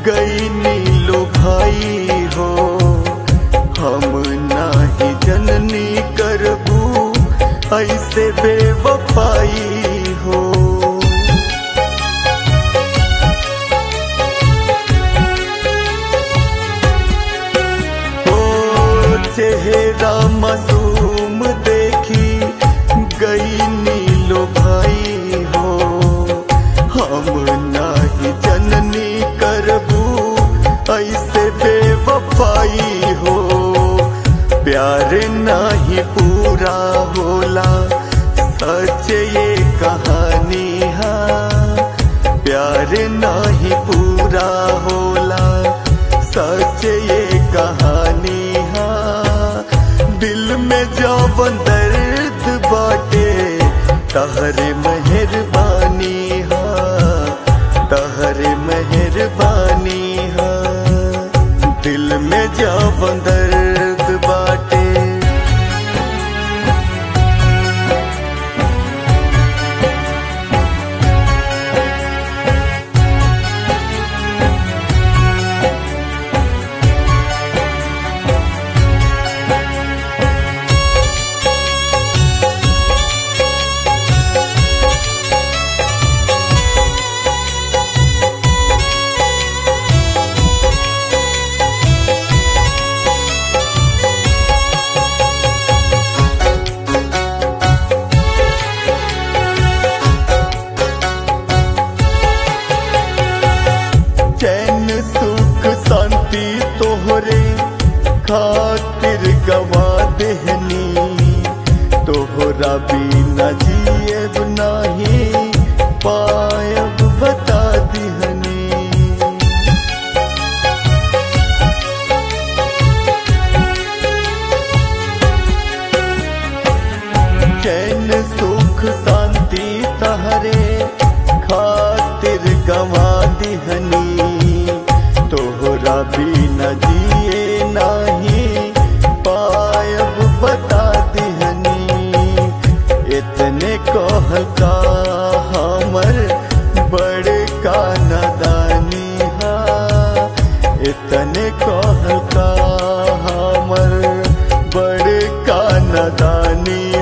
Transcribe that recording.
गई नीलो भाई हो, हम नाही जननी करबू ऐसे बेवफाई हो। चेहरा मासूम देखी गई नीलो भाई हो, हम नाही जननी करबू ऐसे बेवफाई हो। प्यार नाही पूरा होला सच ये कहानी है, प्यार नाही पूरा होला सच ये कहानी है। दिल में जवन दर्द बाटे तहरे मेहरबानी है, तहरे मेहरबानी है। दिल में जवन दर्द बाटे तोहरे खातिर गवा देहनी, तोहरा बिना जिएब नाही पायब बता दिहनी। चैन सुख शांति तहरे खातिर गवा दिहनी, तोहरा बिना जिए नाही पायब बता दिहनी। इतने कहल का हमर बड़का नादानी हा, इतने कहल का हमर बड़का नादानी